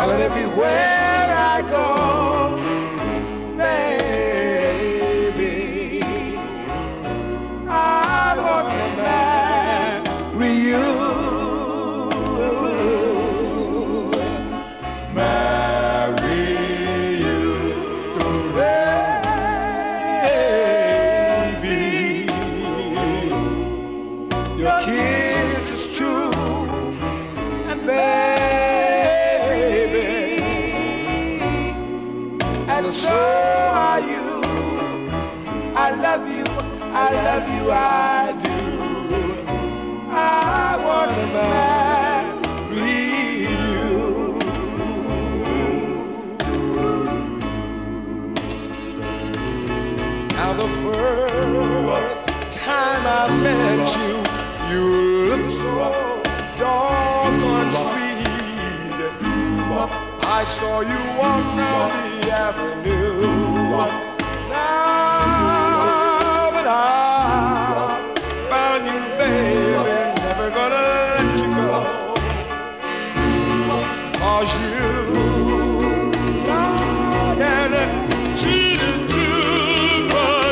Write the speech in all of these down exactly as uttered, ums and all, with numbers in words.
Traveling everywhere I go, baby, I want to marry you. Marry you, baby. Your kiss is true, and baby, and so are you. I love you, I love you, I do. I want to marry you. Now the first time I met you, you looked so doggone sweet. I saw you walk down the avenue. Now that I found you, baby, never gonna let you go. 'Cause you lied and cheated too, but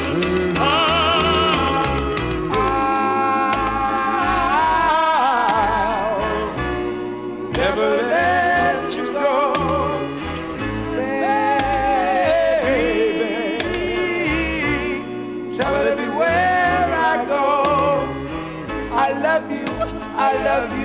I'll never let you go, baby. Travel everywhere I go. I love you, I love you.